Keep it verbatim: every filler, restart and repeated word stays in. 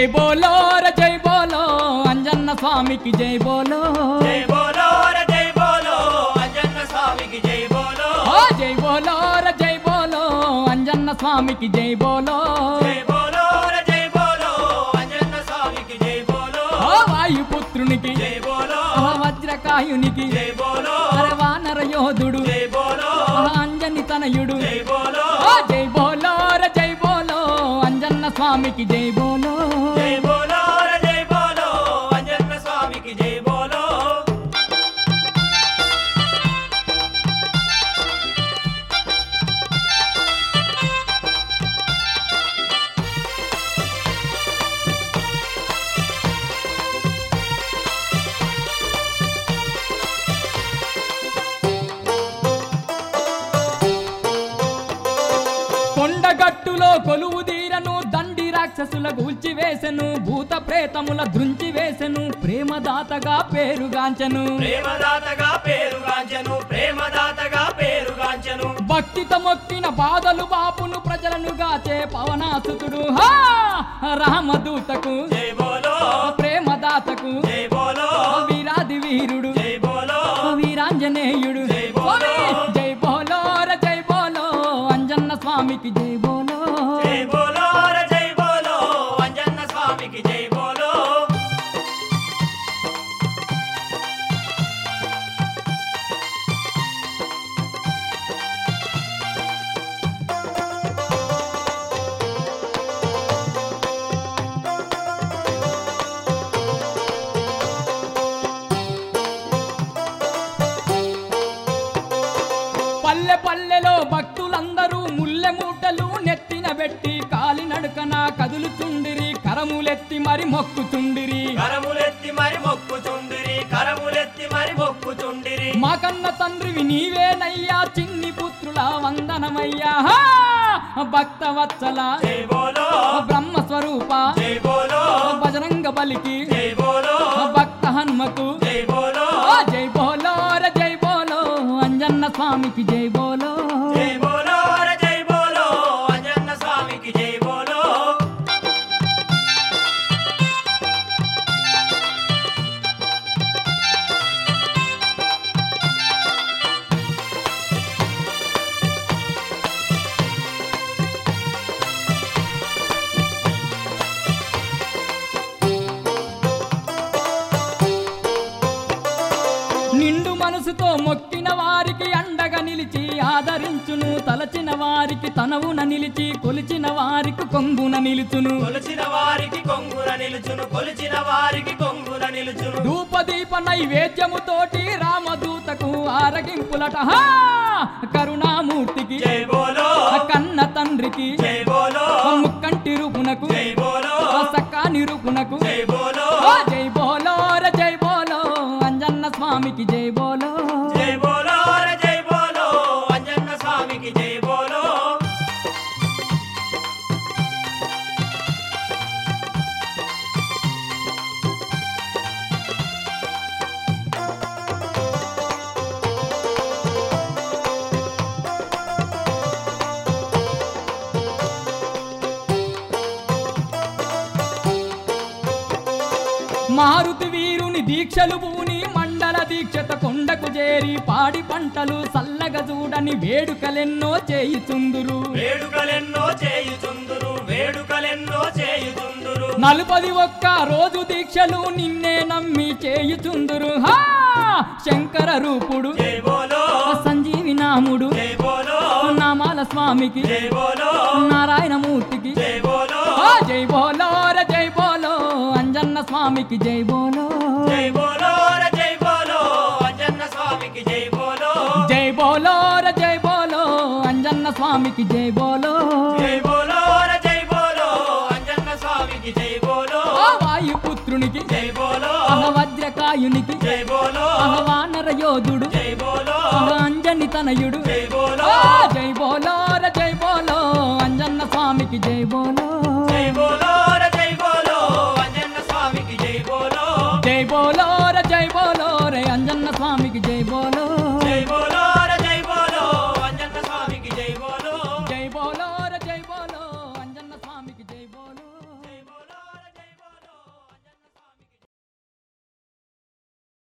బోలో ర జై బోలో అంజన్న స్వామికి జై బోలో జై బోలో ర జై బోలో అంజన్న స్వామికి జై బోలో ఓ జై బోలో ర జై బోలో అంజన్న స్వామికి జై బోలో జై బోలో ర జై బోలో అంజన్న స్వామికి జై బోలో ఓ వాయుపుత్రునికి జై బోలో ఆ వజ్రకాయునికి జై బోలో వానర యోధుడు జై బోలో అంజని తనయుడు జై బోలో ఓ జై బోలో ర జై బోలో అంజన్న స్వామికి జై బోలో జై బోలో ర జై బోలో అంజన్న స్వామికి జై బోలో కొండగట్టులో కొలువు తీరను దండి రాక్షసుల గూల్చి వేసెను భూత ప్రేతముల దృంచి వేసెను ప్రేమదాతగా పేరుగాంచెను ప్రేమదాతగా పేరుగాంచెను ప్రేమదాతగా పేరుగాంచెను భక్తితో మొక్కిన బాధలు బాపును ప్రజలను గాచే పవనాసుతుడు హా రామదూతకు జై బోలో ప్రేమదాతకు జై బోలో వీరాది వీరుడు జై బోలో వీరాంజనేయుడు జై బోలో. జై బోలో ర జై బోలో అంజన్న స్వామికి జై బోలో జై బోలో ర జై బోలో అంజన్న స్వామికి జై బోలో పల్లె పల్లెలో భక్తులందరూ ముల్లె మూటలు నెత్తిన పెట్టి కాలి నడుకన కదులుచుండిరి కరములెత్తి మరి మొక్కుచుండిరి కరములెత్తి మరి మొక్కుచుండిరి కరములెత్తి మరి మొక్కుచుండిరి మా కన్న తండ్రివి నీవేనయ్యా చిన్ని పుత్రుల వందనమయ్యా హా! భక్త వత్సల జై బోలో బ్రహ్మ స్వరూప జై బోలో బజరంగ బలికి జై బోలో భక్త హన్మకు జై బోలో ఓ జై బోలో ర జై బోలో అంజన్న స్వామికి జై బోలో జై బోలో ర జై బోలో అంజన్న స్వామికి జై బోలో నిండు మనసుతో మొక్కిన వారికి అండగా నిలిచి ఆదరించును తలచిన వారికి తనవున నిలిచి కొలిచిన వారికి కొంగున నిలుచును కొలిచిన వారికి కొంగున నిలుచును కొలిచిన వారికి కొంగున నిలుచును ధూపదీప నైవేద్యముతోటి రామదూతకు ఆరగింపులట హా! కరుణామూర్తికి జై బోలో కన్న తండ్రికి జై బోలో ముక్కంటి రూపునకు జై బోలో సక్కాని రూపునకు జై బోలో ఓ జై బోలో ర జై బోలో అంజన్న స్వామికి జై బోలో జై బోలో ర జై బోలో అంజన్న స్వామికి జై బోలో మారుతి వీరుని దీక్షలు పూని మండల దీక్షత కొండకు చేరి పాడి పంటలు సల్లగా చూడని వేడుకలెన్నో చేయుచుందురు వేడుకలెన్నో చేయుచుందురు వేడుకలెన్నో చేయుచుందురు నలుపది ఒక్క రోజు దీక్షలు నిన్నే నమ్మి చేయుచుందురు హా శంకర రూపుడు జై బోలో సంజీవి నాముడు జై బోలో నామాల స్వామికి జై బోలో నారాయణమూర్తికి జై బోలో ఓ జై బోలో ర జై బోలో అంజన్న స్వామికి జై బోలో జై బోలో ర జై బోలో అంజన్న స్వామికి జై బోలో జై బోలో ర జై బోలో అంజన్న స్వామికి జై బోలో జై బోలో ర జై బోలో అంజన్న స్వామికి జై బోలో ఆ వాయుపుత్రునికి జై బోలో అహ వజ్రకాయునికి జై బోలో అహ వానర యోధుడు జై బోలో అహ అంజని తనయుడు జై బోలో ఆ జై బోలో ర జై బోలో అంజన్న స్వామికి జై బోలో జై బోలో ర జై బోలో అంజన్న స్వామికి జై బోలో జై బోలో ర జై బోలో రే అంజన్న స్వామికి జై బోలో జై బోలో ర జై బోలో అంజన్న స్వామికి జై బోలో జై బోలో ర జై బోలో అంజన్న స్వామికి జై బోలో